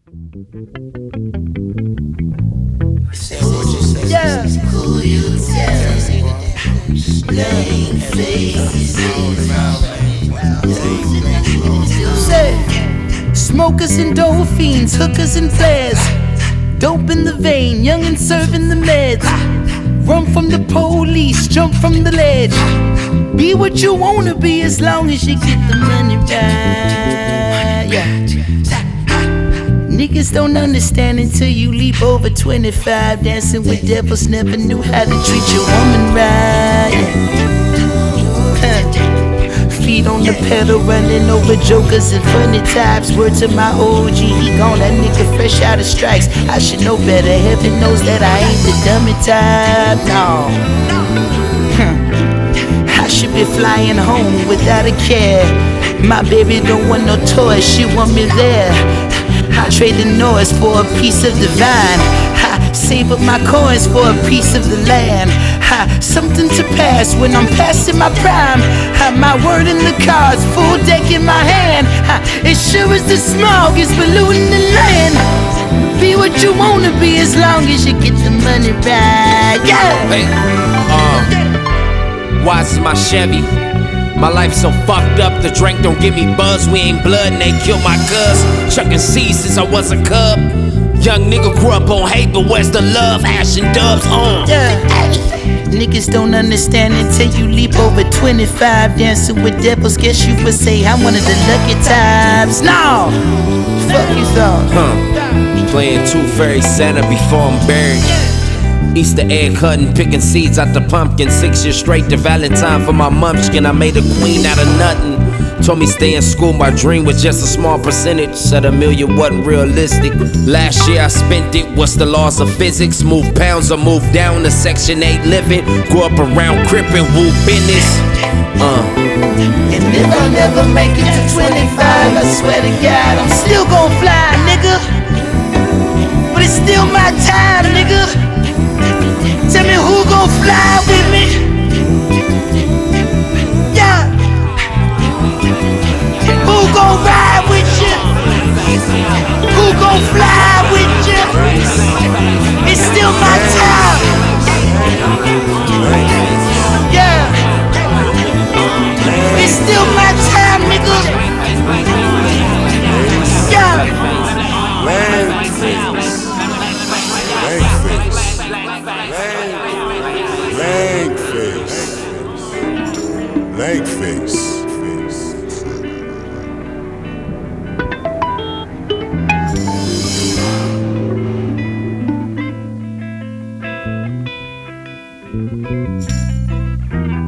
Yeah. Who you tell? Plain face. Say, smokers and dolphins, hookers and flares, dope in the vein, young and serving the meds. Run from the police, jump from the ledge. Be what you wanna be as long as you get the money right. Yeah. Niggas don't understand until you leap over 25. Dancing with devils, never knew how to treat your woman right. Feet on the pedal, running over jokers and funny types. Word to my OG, he gone, that nigga fresh out of strikes. I should know better, heaven knows that I ain't the dummy type, no. I should be flying home without a care. My baby don't want no toys, she want me there. I trade the noise for a piece of the vine. I save up my coins for a piece of the land. Something to pass when I'm passing my prime. My word in the cards, full deck in my hand. It sure as the smog is polluting the land. Be what you wanna be as long as you get the money right. Yeah. Hey, why is my Chevy? My life so fucked up, the drink don't give me buzz. We ain't blood and they killed my cuz. Chucking seeds since I was a cub. Young nigga grew up on hate, but where's the love? Ash and dubs on. Yeah. Niggas don't understand until you leap over 25. Dancing with devils, guess you would say I'm one of the lucky types. No! Fuck you thought. Playing Tooth Fairy Santa before I'm buried. Easter egg hunting, picking seeds out the pumpkin. 6 years straight to Valentine for my munchkin. I made a queen out of nothing. Told me stay in school, my dream was just a small percentage. Said a million wasn't realistic. Last year I spent it, what's the laws of physics? Move pounds or move down to Section 8 living. Grew up around crippin', woo business. And if I never make it to 25, I swear to God, I'm still gon' fly, nigga. But it's still my time, nigga. Tell me who gon' fly with me? Yeah. Who gon' ride with you? Who gon' fly with you? It's still my time. Yeah. It's still my time, nigga. Yeah. Leg face. Thank you.